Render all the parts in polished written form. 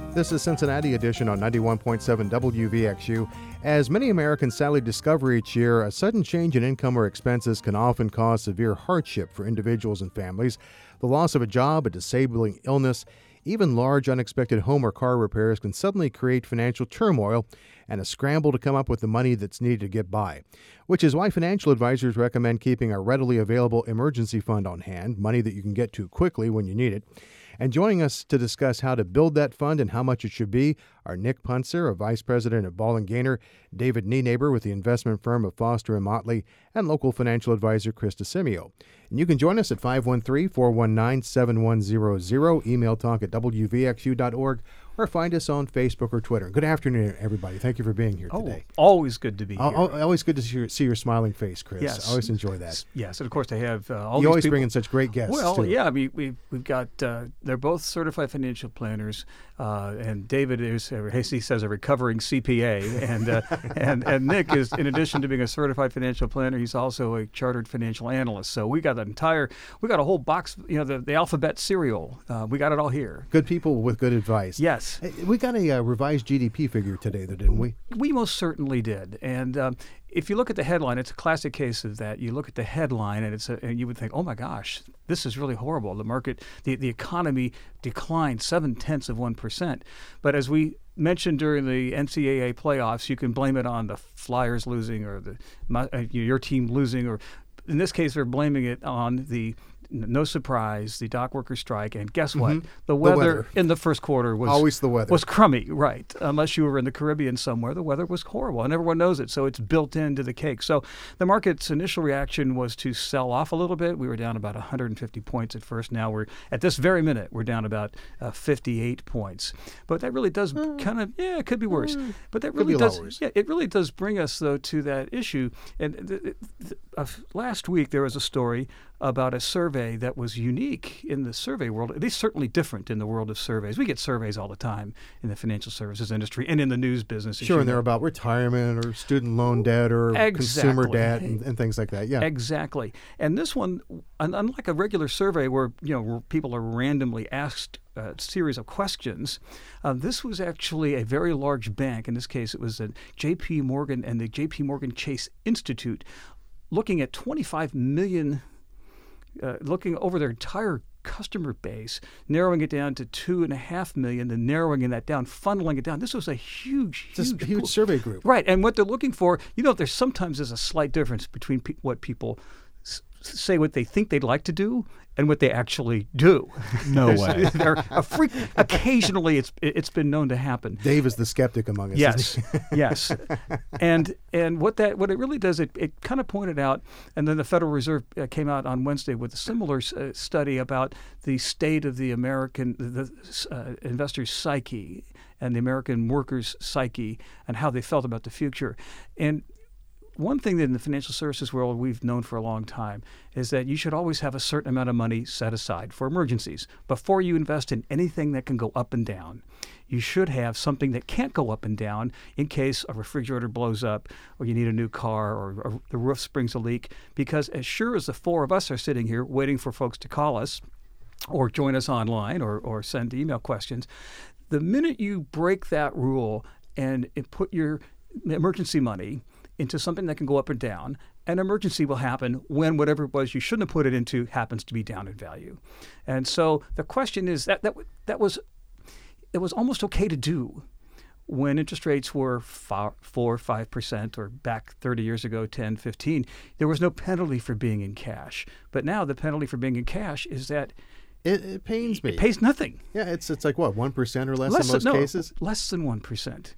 This is Cincinnati Edition on 91.7 WVXU. As many Americans sadly discover each year, a sudden change in income or expenses can often cause severe hardship for individuals and families. The loss of a job, a disabling illness, even large unexpected home or car repairs can suddenly create financial turmoil and a scramble to come up with the money that's needed to get by, which is why financial advisors recommend keeping a readily available emergency fund on hand, money that you can get to quickly when you need it. And joining us to discuss how to build that fund and how much it should be are Nick Puntzer, a vice president at Ball & Gaynor, David Nienaber with the investment firm of Foster & Motley, and local financial advisor Chris DeSimio. And you can join us at 513-419-7100, email talk at wvxu.org, or find us on Facebook or Twitter. Good afternoon, everybody. Thank you for being here today. Always good to be here. Always good to see your smiling face, Chris. Yes. I always enjoy that. Yes, and of course they have all You these always people. bring in such great guests, Well, too. yeah, we've got, they're both certified financial planners, and David is, he says, a recovering CPA, and Nick is, in addition to being a certified financial planner, he's also a chartered financial analyst. So we got a whole box, the alphabet cereal. We got it all here. Good people with good advice. Yes. Hey, we got a revised GDP figure today, though, didn't we? We most certainly did. And if you look at the headline, it's a classic case of that. You look at the headline, and you would think, oh my gosh, this is really horrible. The market, the economy declined 0.7%. But as we mentioned during the NCAA playoffs, you can blame it on the Flyers losing or your team losing, or in this case, they're blaming it on no surprise, the dock worker strike. And guess what? The weather in the first quarter was always the weather was crummy, right? Unless you were in the Caribbean somewhere, the weather was horrible, and everyone knows it. So it's built into the cake. So the market's initial reaction was to sell off a little bit. We were down about 150 points at first. Now at this very minute, we're down about 58 points. But that really does it could be worse. But that really does, it really does bring us though to that issue. And last week there was a story about a survey that was unique in the survey world. It is certainly different in the world of surveys. We get surveys all the time in the financial services industry and in the news business. Sure, and they're about retirement or student loan debt or consumer debt and things like that. Yeah, exactly. And this one, unlike a regular survey where people are randomly asked a series of questions, this was actually a very large bank. In this case, it was J.P. Morgan and the J.P. Morgan Chase Institute, looking at 25 million. Looking over their entire customer base, narrowing it down to 2.5 million, then narrowing that down, funneling it down. This was a huge survey group. Right, and what they're looking for, there's sometimes a slight difference between what people say what they think they'd like to do and what they actually do. No way. Occasionally, it's been known to happen. Dave is the skeptic among us. Yes, yes. And what it really does, it kind of pointed out, and then the Federal Reserve came out on Wednesday with a similar study about the state of the American investor's psyche and the American worker's psyche and how they felt about the future. And one thing that in the financial services world we've known for a long time is that you should always have a certain amount of money set aside for emergencies. Before you invest in anything that can go up and down, you should have something that can't go up and down in case a refrigerator blows up or you need a new car or the roof springs a leak. Because as sure as the four of us are sitting here waiting for folks to call us or join us online or send email questions, the minute you break that rule and put your emergency money into something that can go up and down, an emergency will happen when whatever it was you shouldn't have put it into happens to be down in value. And so the question is it was almost okay to do when interest rates were 4 or 5%, or back 30 years ago, 10, 15. There was no penalty for being in cash. But now the penalty for being in cash is that It pains me. It pays nothing. Yeah, it's like what, 1% or less in most cases? Less than 1%.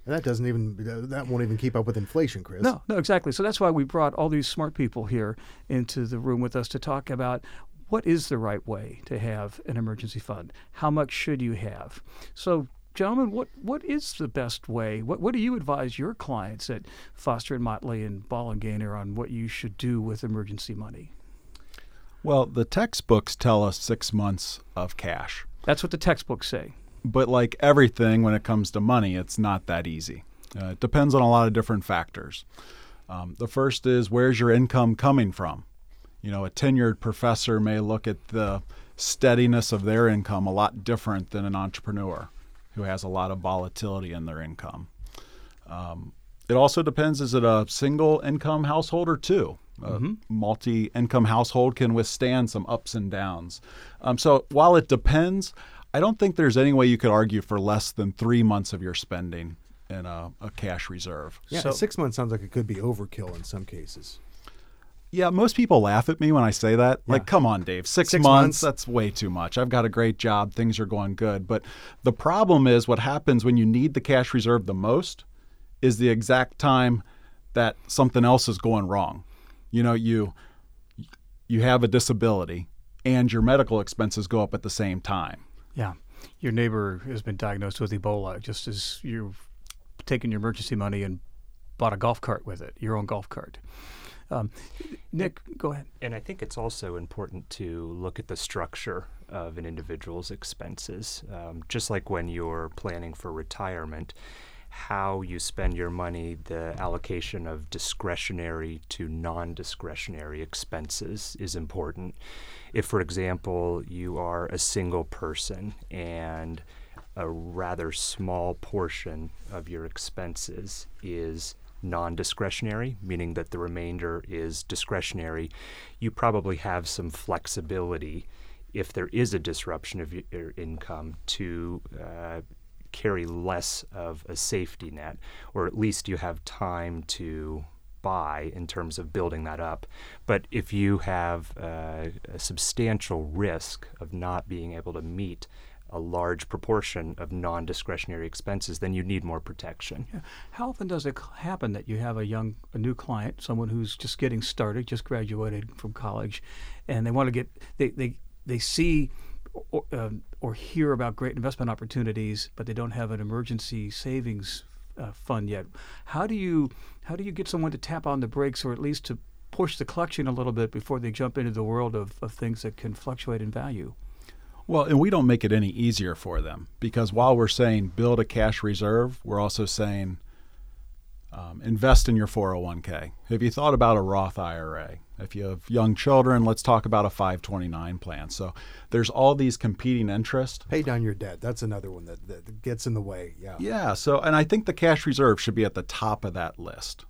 That won't even keep up with inflation, Chris. No, exactly. So that's why we brought all these smart people here into the room with us to talk about what is the right way to have an emergency fund. How much should you have? So, gentlemen, what is the best way? What do you advise your clients at Foster & Motley and Ball & Gaynor on what you should do with emergency money? Well, the textbooks tell us 6 months of cash. That's what the textbooks say. But like everything when it comes to money, it's not that easy. It depends on a lot of different factors. The first is, where's your income coming from? A tenured professor may look at the steadiness of their income a lot different than an entrepreneur. who has a lot of volatility in their income. It also depends, is it a single income household or two? Multi-income household can withstand some ups and downs. So while it depends, I don't think there's any way you could argue for less than 3 months of your spending in a cash reserve. Yeah, So- 6 months sounds like it could be overkill in some cases. Yeah, most people laugh at me when I say that. Like, come on, Dave, 6 months, that's way too much. I've got a great job. Things are going good. But the problem is what happens when you need the cash reserve the most is the exact time that something else is going wrong. You know, you have a disability and your medical expenses go up at the same time. Yeah. Your neighbor has been diagnosed with Ebola just as you've taken your emergency money and bought a golf cart with it, your own golf cart. Nick, go ahead. And I think it's also important to look at the structure of an individual's expenses. Just like when you're planning for retirement, how you spend your money, the allocation of discretionary to non-discretionary expenses is important. If, for example, you are a single person and a rather small portion of your expenses is non-discretionary, meaning that the remainder is discretionary, you probably have some flexibility if there is a disruption of your income to carry less of a safety net, or at least you have time to buy in terms of building that up. But if you have a substantial risk of not being able to meet a large proportion of non-discretionary expenses, then you need more protection. Yeah. How often does it happen that you have a new client, someone who's just getting started, just graduated from college, and they want to they see or hear about great investment opportunities, but they don't have an emergency savings fund yet? How do you get someone to tap on the brakes, or at least to push the clutching a little bit before they jump into the world of things that can fluctuate in value? Well, and we don't make it any easier for them, because while we're saying build a cash reserve, we're also saying invest in your 401k. Have you thought about a Roth IRA? If you have young children, let's talk about a 529 plan. So there's all these competing interests. Pay down your debt. That's another one that gets in the way. Yeah. Yeah. So, and I think the cash reserve should be at the top of that list.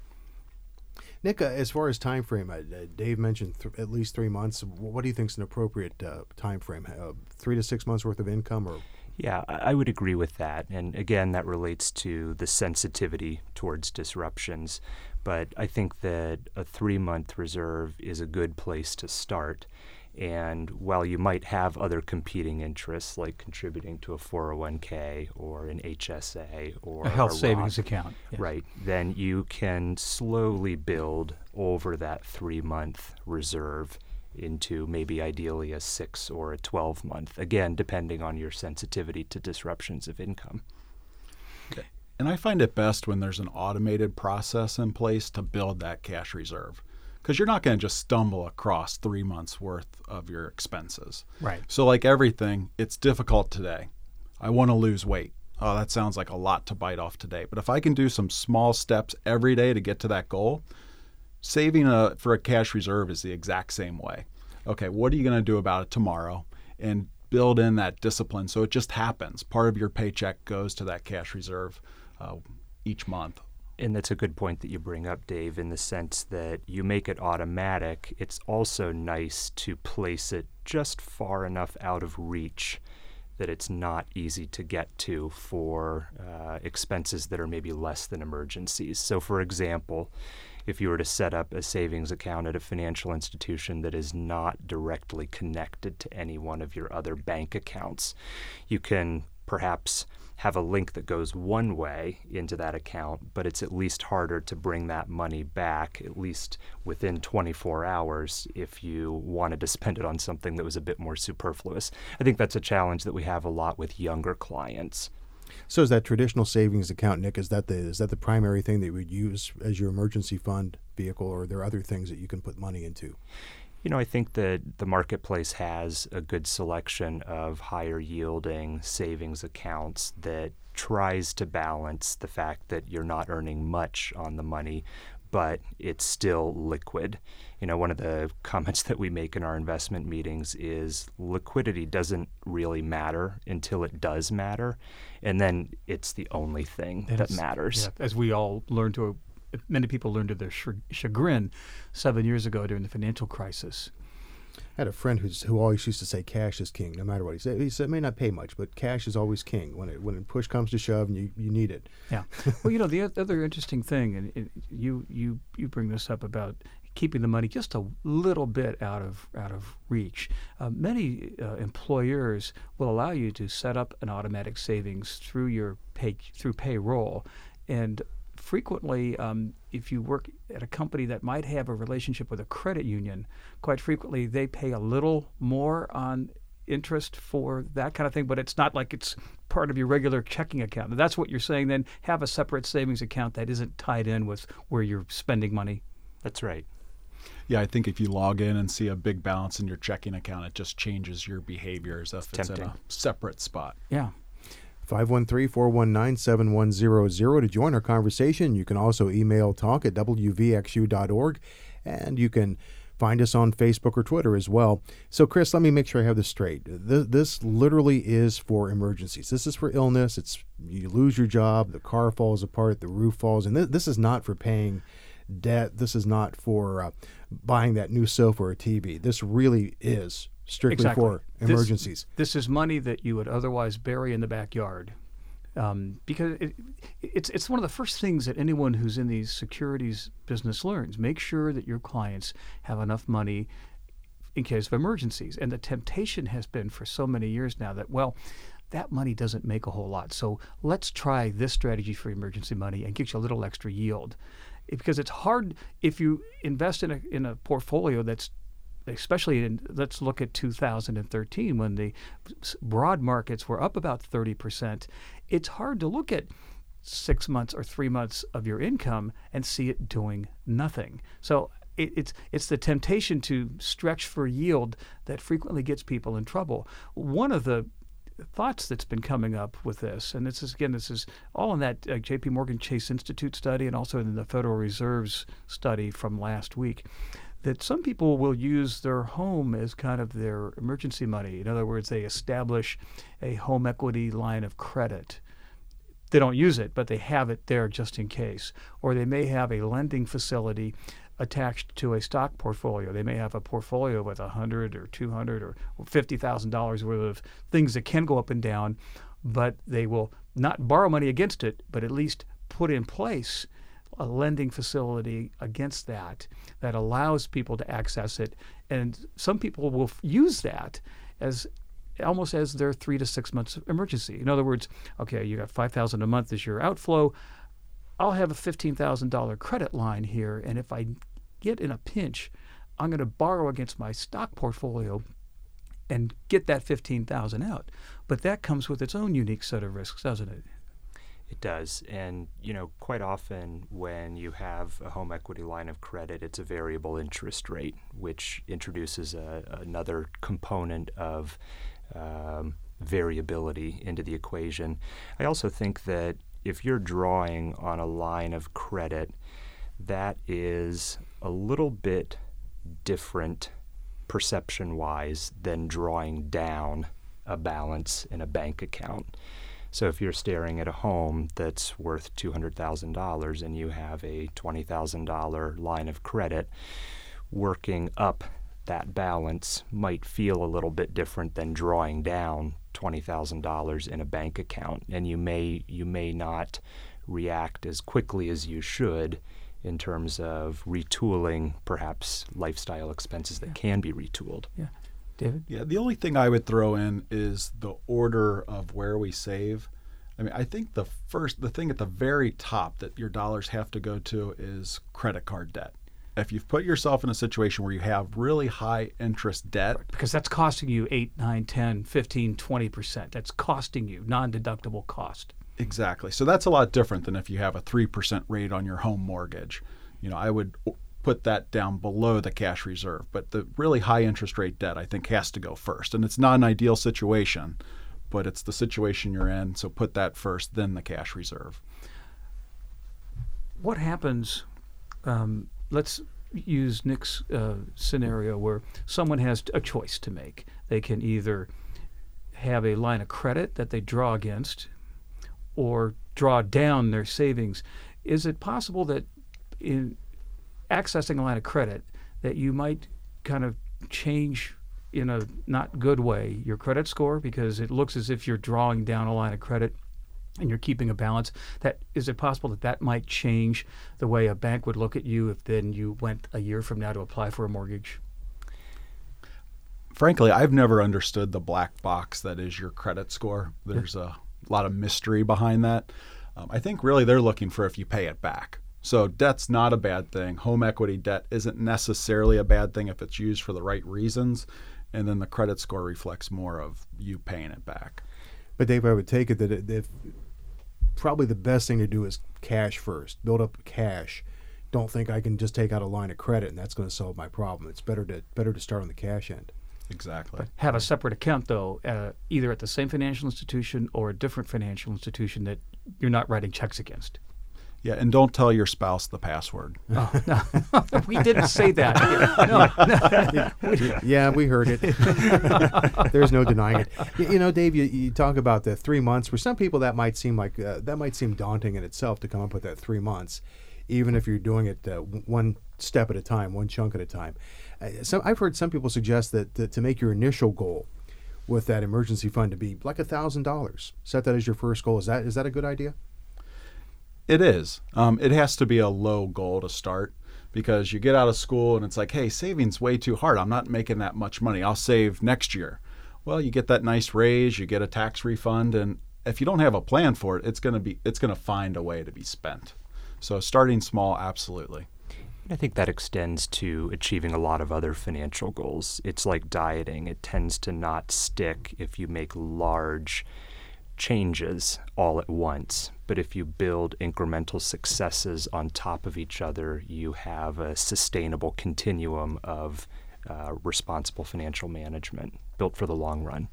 Nick, as far as time frame, Dave mentioned at least 3 months. What do you think is an appropriate time frame? 3 to 6 months worth of income, or? Yeah, I would agree with that. And again, that relates to the sensitivity towards disruptions. But I think that a 3-month reserve is a good place to start. And while you might have other competing interests, like contributing to a 401k or an HSA or A health Roth, savings account. Yes. right, then you can slowly build over that 3-month reserve into maybe ideally a 6 or a 12-month, again, depending on your sensitivity to disruptions of income. And I find it best when there's an automated process in place to build that cash reserve, because you're not going to just stumble across 3 months worth of your expenses. Right. So like everything, it's difficult today. I want to lose weight. Oh, that sounds like a lot to bite off today. But if I can do some small steps every day to get to that goal, saving for a cash reserve is the exact same way. Okay, what are you going to do about it tomorrow? And build in that discipline so it just happens. Part of your paycheck goes to that cash reserve each month. And that's a good point that you bring up, Dave, in the sense that you make it automatic. It's also nice to place it just far enough out of reach that it's not easy to get to for expenses that are maybe less than emergencies. So, for example, if you were to set up a savings account at a financial institution that is not directly connected to any one of your other bank accounts, you can perhaps have a link that goes one way into that account, but it's at least harder to bring that money back, at least within 24 hours, if you wanted to spend it on something that was a bit more superfluous. I think that's a challenge that we have a lot with younger clients. So is that traditional savings account, Nick, is that the primary thing that you would use as your emergency fund vehicle, or are there other things that you can put money into? You know, I think that the marketplace has a good selection of higher yielding savings accounts that tries to balance the fact that you're not earning much on the money, but it's still liquid. One of the comments that we make in our investment meetings is liquidity doesn't really matter until it does matter, and then it's the only thing that matters. Yeah, as we all learned many people learned to their chagrin 7 years ago during the financial crisis. I had a friend who always used to say cash is king, no matter what he said. He said it may not pay much, but cash is always king when push comes to shove and you need it. Yeah. Well, the other interesting thing, and you bring this up about keeping the money just a little bit out of reach. Many employers will allow you to set up an automatic savings through payroll, and frequently, if you work at a company that might have a relationship with a credit union, quite frequently they pay a little more on interest for that kind of thing, but it's not like it's part of your regular checking account. And that's what you're saying, then have a separate savings account that isn't tied in with where you're spending money. That's right. Yeah, I think if you log in and see a big balance in your checking account, it just changes your behavior as if it's in a separate spot. Yeah. 513-419-7100 to join our conversation. You can also email talk@wvxu.org, and you can find us on Facebook or Twitter as well. So, Chris, let me make sure I have this straight. This literally is for emergencies. This is for illness. You lose your job, the car falls apart, the roof falls, and this is not for paying debt. This is not for buying that new sofa or TV. This really is strictly for emergencies. This is money that you would otherwise bury in the backyard, because it's one of the first things that anyone who's in the securities business learns. Make sure that your clients have enough money in case of emergencies. And the temptation has been for so many years now that, that money doesn't make a whole lot. So let's try this strategy for emergency money and get you a little extra yield. Because it's hard if you invest in a portfolio that's, especially let's look at 2013 when the broad markets were up about 30%. It's hard to look at 6 months or 3 months of your income and see it doing nothing. So it's the temptation to stretch for yield that frequently gets people in trouble. One of the thoughts that's been coming up with this, and this is all in that J.P. Morgan Chase Institute study and also in the Federal Reserve's study from last week, that some people will use their home as kind of their emergency money. In other words, they establish a home equity line of credit. They don't use it, but they have it there just in case. Or they may have a lending facility attached to a stock portfolio. They may have a portfolio with $100 or $200 or $50,000 worth of things that can go up and down, but they will not borrow money against it, but at least put in place a lending facility against that allows people to access it. And some people will use that as almost as their 3 to 6 months emergency. In other words, okay, you got $5,000 a month as your outflow. I'll have a $15,000 credit line here, and if I get in a pinch, I'm going to borrow against my stock portfolio and get that $15,000 out. But that comes with its own unique set of risks, doesn't it? It does. And, quite often when you have a home equity line of credit, it's a variable interest rate, which introduces another component of variability into the equation. I also think that if you're drawing on a line of credit, that is a little bit different perception-wise than drawing down a balance in a bank account. So if you're staring at a home that's worth $200,000 and you have a $20,000 line of credit, working up that balance might feel a little bit different than drawing down $20,000 in a bank account, and you may not react as quickly as you should in terms of retooling perhaps lifestyle expenses that can be retooled. Yeah. David? Yeah, the only thing I would throw in is the order of where we save. I mean, I think the thing at the very top that your dollars have to go to is credit card debt. If you've put yourself in a situation where you have really high interest debt. Right, because that's costing you 8, 9, 10, 15, 20%. That's costing you non-deductible cost. Exactly. So that's a lot different than if you have a 3% rate on your home mortgage. I would put that down below the cash reserve. But the really high interest rate debt, I think, has to go first. And it's not an ideal situation, but it's the situation you're in. So put that first, then the cash reserve. What happens let's use Nick's scenario where someone has a choice to make. They can either have a line of credit that they draw against or draw down their savings. Is it possible that in accessing a line of credit that you might kind of change in a not good way your credit score because it looks as if you're drawing down a line of credit and you're keeping a balance? That is it possible that that might change the way a bank would look at you if then you went a year from now to apply for a mortgage? Frankly, I've never understood the black box that is your credit score. There's a lot of mystery behind that. I think really they're looking for if you pay it back. So debt's not a bad thing. Home equity debt isn't necessarily a bad thing if it's used for the right reasons. And then the credit score reflects more of you paying it back. But Dave, I would take it that if probably the best thing to do is cash first. Build up cash. Don't think I can just take out a line of credit and that's going to solve my problem. It's better to start on the cash end. Exactly. But have a separate account, though, either at the same financial institution or a different financial institution that you're not writing checks against. Yeah, and don't tell your spouse the password. Oh, no. We didn't say that. No. Yeah, we heard it. There's no denying it. You know, Dave, you talk about the 3 months. For some people, that might seem like that might seem daunting in itself to come up with that 3 months, even if you're doing it one step at a time, one chunk at a time. So I've heard some people suggest that to make your initial goal with that emergency fund to be like $1,000. Set that as your first goal. Is that a good idea? It is. It has to be a low goal to start because you get out of school and it's like, hey, saving's way too hard. I'm not making that much money. I'll save next year. Well, you get that nice raise, you get a tax refund, and if you don't have a plan for it, it's going to find a way to be spent. So starting small, absolutely. I think that extends to achieving a lot of other financial goals. It's like dieting. It tends to not stick if you make large changes all at once. But if you build incremental successes on top of each other, you have a sustainable continuum of responsible financial management built for the long run.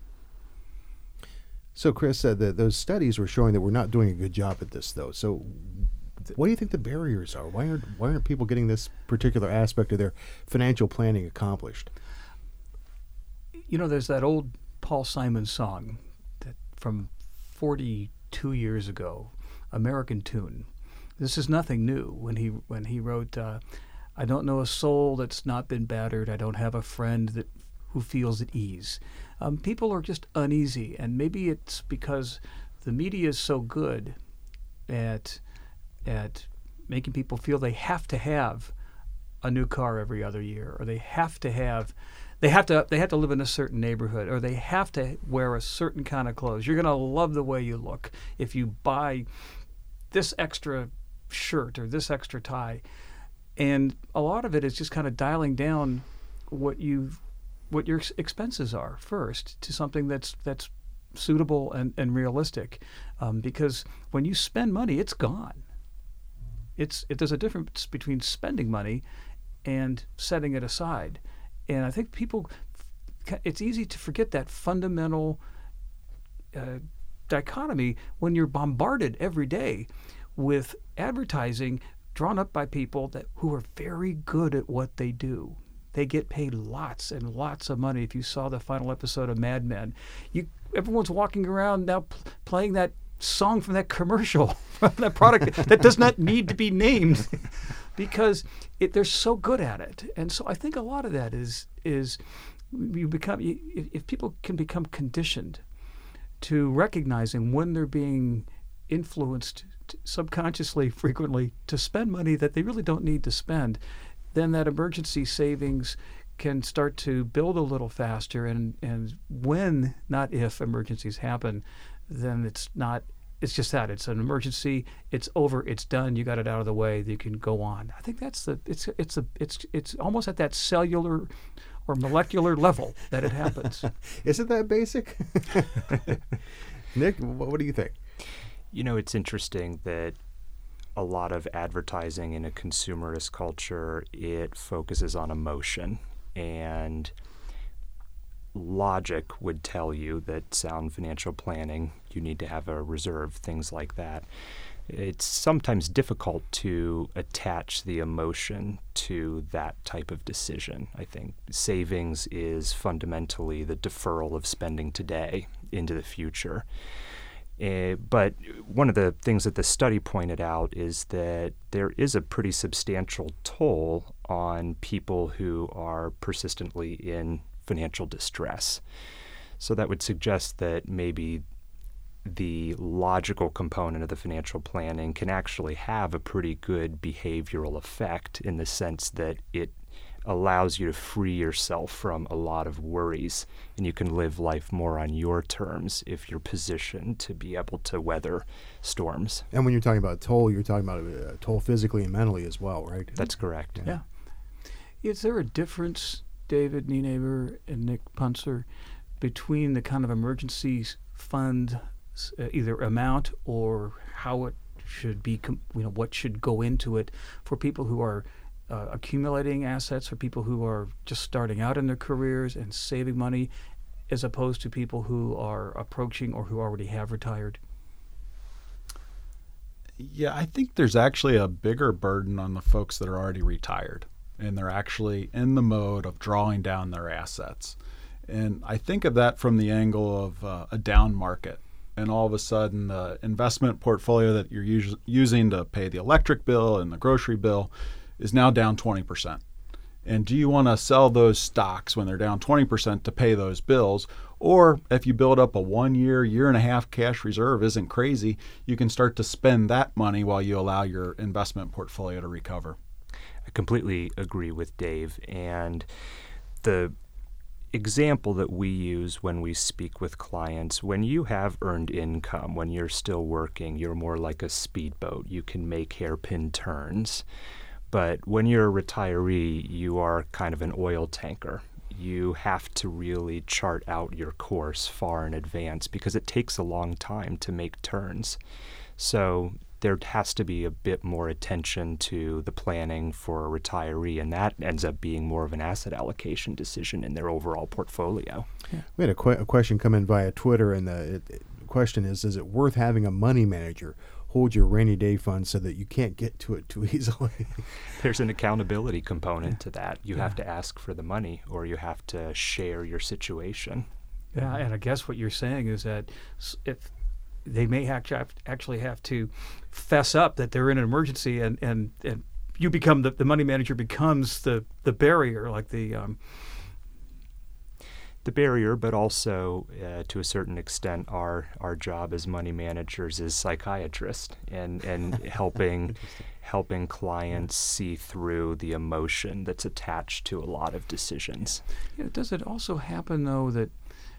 So Chris said that those studies were showing that we're not doing a good job at this, though. So what do you think the barriers are? Why aren't people getting this particular aspect of their financial planning accomplished? You know, there's that old Paul Simon song that from 42 years ago, American Tune. This is nothing new. When he wrote, "I don't know a soul that's not been battered. I don't have a friend who feels at ease." People are just uneasy, and maybe it's because the media is so good at making people feel they have to have a new car every other year, or they have to live in a certain neighborhood, or they have to wear a certain kind of clothes. You're going to love the way you look if you buy this extra shirt or this extra tie. And a lot of it is just kind of dialing down what your expenses are first to something that's suitable and realistic. Because when you spend money, it's gone. There's a difference between spending money and setting it aside. And I think it's easy to forget that fundamental dichotomy when you're bombarded every day with advertising drawn up by people who are very good at what they do. They get paid lots and lots of money. If you saw the final episode of Mad Men, everyone's walking around now playing that song from that commercial, that product that does not need to be named because they're so good at it. And so I think a lot of that is if people can become conditioned to recognizing when they're being influenced subconsciously frequently to spend money that they really don't need to spend, then that emergency savings can start to build a little faster. And when, not if, emergencies happen, then it's just that. It's an emergency. It's over. It's done. You got it out of the way. You can go on. I think it's almost at that cellular or molecular level that it happens. Is it that basic? Nick, what do you think? You know, it's interesting that a lot of advertising in a consumerist culture, it focuses on emotion, and logic would tell you that sound financial planning, you need to have a reserve, things like that. it's sometimes difficult to attach the emotion to that type of decision. I think savings is fundamentally the deferral of spending today into the future. But one of the things that the study pointed out is that there is a pretty substantial toll on people who are persistently in financial distress. So that would suggest that maybe the logical component of the financial planning can actually have a pretty good behavioral effect in the sense that it allows you to free yourself from a lot of worries, and you can live life more on your terms if you're positioned to be able to weather storms. And when you're talking about toll, you're talking about a toll physically and mentally as well, right? That's correct. Yeah. Is there a difference, David Nienaber and Nick Punser, between the kind of emergency fund either amount or how it should be, what should go into it for people who are accumulating assets, for people who are just starting out in their careers and saving money, as opposed to people who are approaching or who already have retired? Yeah, I think there's actually a bigger burden on the folks that are already retired, and they're actually in the mode of drawing down their assets. And I think of that from the angle of a down market. And all of a sudden, the investment portfolio that you're using to pay the electric bill and the grocery bill is now down 20%. And do you want to sell those stocks when they're down 20% to pay those bills? Or if you build up a 1 year, year and a half cash reserve isn't crazy, you can start to spend that money while you allow your investment portfolio to recover. I completely agree with Dave. And the example that we use when we speak with clients, when you have earned income, when you're still working, you're more like a speedboat. You can make hairpin turns. But when you're a retiree, you are kind of an oil tanker. You have to really chart out your course far in advance because it takes a long time to make turns. So there has to be a bit more attention to the planning for a retiree, and that ends up being more of an asset allocation decision in their overall portfolio. Yeah. We had a question come in via Twitter, and the question is it worth having a money manager hold your rainy day fund so that you can't get to it too easily? There's an accountability component to that. You have to ask for the money, or you have to share your situation. Yeah, and I guess what you're saying is that if they may actually have to fess up that they're in an emergency, and you become the money manager becomes the barrier, like the barrier, but also to a certain extent, our job as money managers is psychiatrists and helping clients see through the emotion that's attached to a lot of decisions. Yeah, does it also happen though that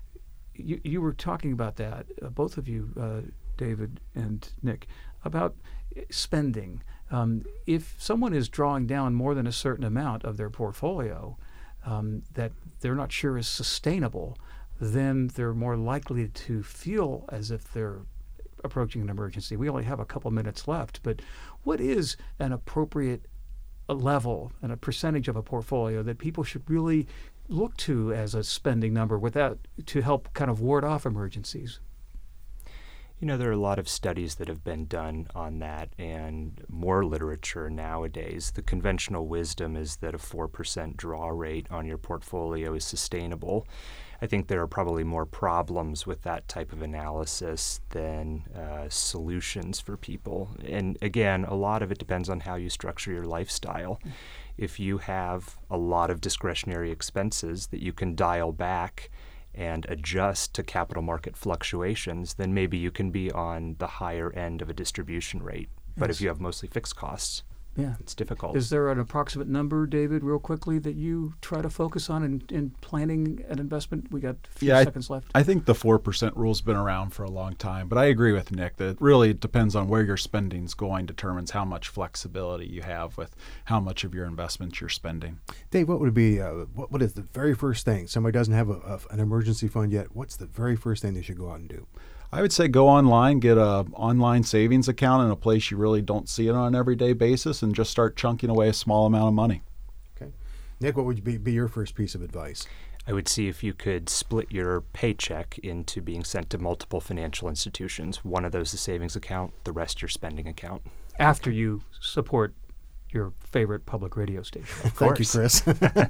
you were talking about that, both of you, David and Nick, about spending. If someone is drawing down more than a certain amount of their portfolio that they're not sure is sustainable, then they're more likely to feel as if they're approaching an emergency. We only have a couple minutes left, but what is an appropriate level and a percentage of a portfolio that people should really look to as a spending number to help kind of ward off emergencies? There are a lot of studies that have been done on that and more literature nowadays. The conventional wisdom is that a 4% draw rate on your portfolio is sustainable. I think there are probably more problems with that type of analysis than solutions for people. And again, a lot of it depends on how you structure your lifestyle. If you have a lot of discretionary expenses that you can dial back and adjust to capital market fluctuations, then maybe you can be on the higher end of a distribution rate. But if you have mostly fixed costs, it's difficult. Is there an approximate number, David, real quickly, that you try to focus on in planning an investment? We got a few seconds left. I think the 4% rule's been around for a long time, but I agree with Nick that it really depends on where your spending's going, determines how much flexibility you have with how much of your investments you're spending. Dave, what would be what is the very first thing? Somebody doesn't have an emergency fund yet. What's the very first thing they should go out and do? I would say go online, get an online savings account in a place you really don't see it on an everyday basis, and just start chunking away a small amount of money. Okay. Nick, what would be your first piece of advice? I would see if you could split your paycheck into being sent to multiple financial institutions. One of those is savings account, the rest your spending account. After you support your favorite public radio station. Thank you, Chris.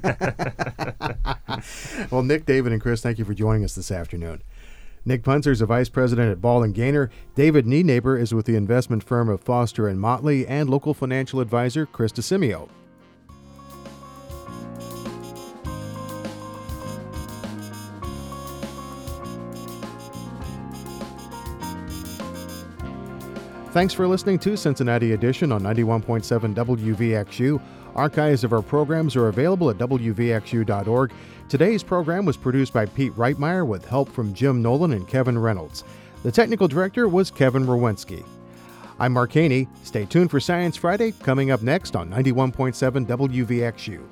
Well, Nick, David, and Chris, thank you for joining us this afternoon. Nick Punzer is a vice president at Ball & Gaynor. David Nienaber is with the investment firm of Foster & Motley, and local financial advisor Chris DeSimio. Thanks for listening to Cincinnati Edition on 91.7 WVXU. Archives of our programs are available at WVXU.org. Today's program was produced by Pete Reitmeyer with help from Jim Nolan and Kevin Reynolds. The technical director was Kevin Rowensky. I'm Mark Haney. Stay tuned for Science Friday, coming up next on 91.7 WVXU.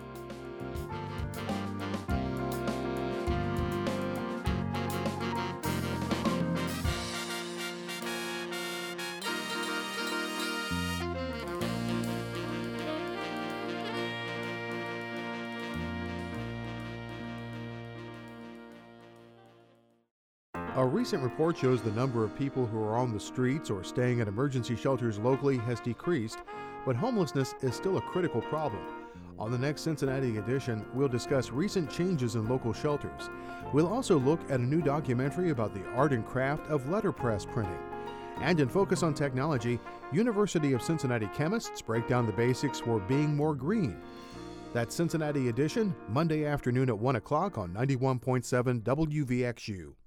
A recent report shows the number of people who are on the streets or staying at emergency shelters locally has decreased, but homelessness is still a critical problem. On the next Cincinnati Edition, we'll discuss recent changes in local shelters. We'll also look at a new documentary about the art and craft of letterpress printing. And in Focus on Technology, University of Cincinnati chemists break down the basics for being more green. That's Cincinnati Edition, Monday afternoon at 1 o'clock on 91.7 WVXU.